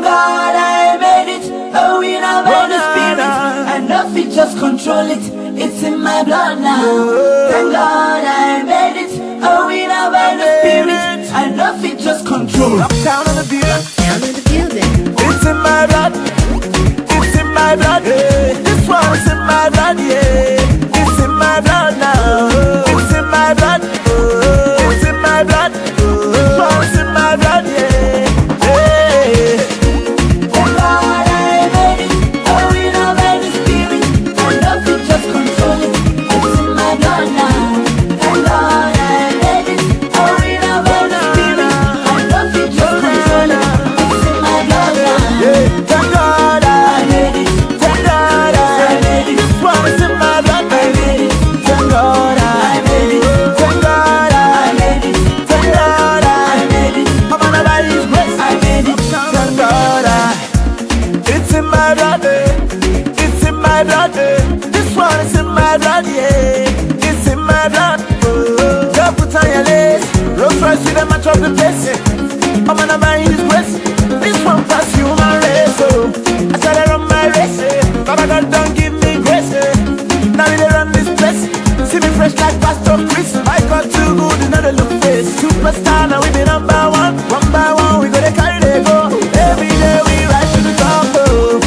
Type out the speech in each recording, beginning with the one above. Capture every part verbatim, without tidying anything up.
God I made it, a winner by the Spirit, and nothing just control it, it's in my blood now. Thank God I made it, a winner by the Spirit, and nothing just control. Lockdown on the building, Lockdown in the building. it's in my blood, it's in my blood, yeah. This one's in my blood, yeah. It's in my blood now, it's in my blood, it's in my blood. This one's in my blood, yeah. This one is in my blood, yeah. It's in my blood. Oh, just put on your lace. Rolls Royce with a match of the best. I'm gonna buy his grace. This one pass human race. Oh, I said I run my race. Eh. Baba God don't give me grace. Eh. Now we dey run this place. See me fresh like Pastor Chris. I got too good, another look face. Superstar, now we be number one. One by one, we go to carry they go. Every day we rise to the top. Oh.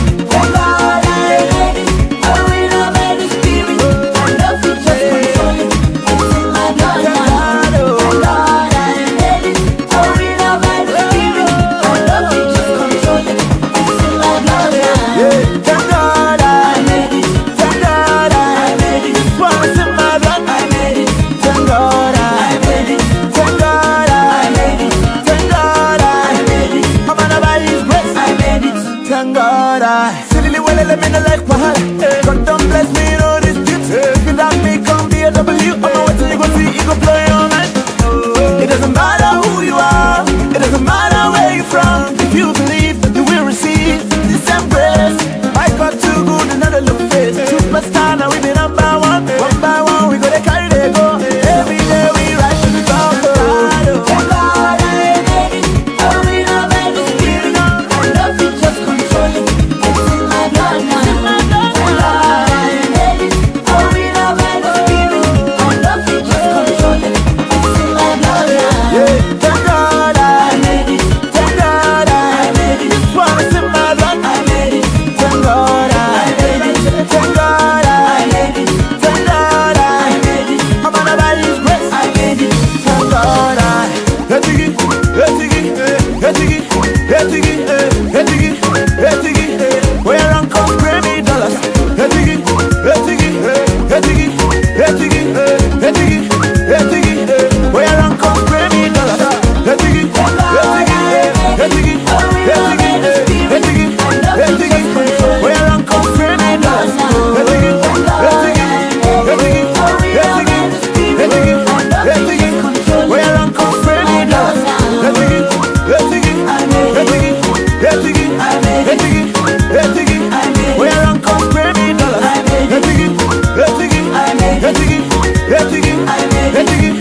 Silly well, let me know like Pahala. God don't bless me, no dispute. If you love me, come be a W. I'm not waiting, you go see, you go play all night. It doesn't matter who you are, it doesn't matter where you're from. If you believe, you will receive this embrace. I got too good, another look face. Superstar, now we be number one. One by one, we go to carry they go. Every day we rise to the top. Thank God I made it, a winner by the Spirit, and nothing just control it. It's in my blood now. Thank God I made it, a winner by the Spirit, and nothing just control it. It's in my blood now. Yeah, thank God I made it, thank God I made it. This one is in my blood. I made it, Thank God I made it, thank God I I made it, thank God I I made it, I'm gonna buy his grace. I made it. Thank God I Etigi, etigi, etigi, etigi, etigi, etigi. Where I'm come pay me dollars. Etigi, etigi, etigi, etigi, etigi, etigi. Where I'm come pay me dollars. Etigi, etigi, etigi, etigi, etigi, etigi. Where I'm come pay me dollars. Etigi, etigi, etigi, etigi, etigi, etigi. Where I'm come pay me dollars. Etigi, etigi, etigi, etigi, etigi, etigi. Where I'm come pay me dollars. Etigi, etigi, etigi, etigi, etigi,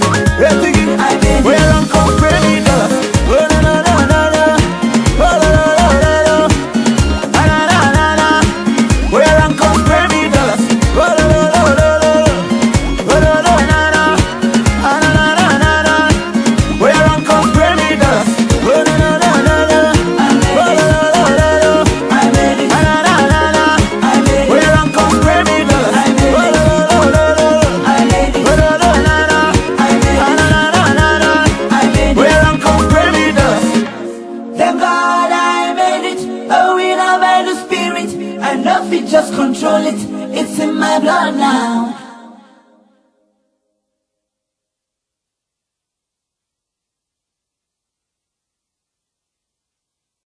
etigi. Where I'm come pay me dollars. Oh na na na na na, oh la la la la, ah na na na na. Where I'm come pay me dollars. Oh la la la la la, oh la la na na, ah na na na na na. Where I'm come pay me dollars. Oh na na na na na, oh la la la la la, I made it, ah na na na na. I made it, Where I'm come pay me dollars. Oh la la la la la, I made it, oh la la na na, I made ah it, na na na na na. I made it. Where I'm come pay me dollars. Thank God I made it, a winner by the Spirit, and nothing just control it. It's in my blood now.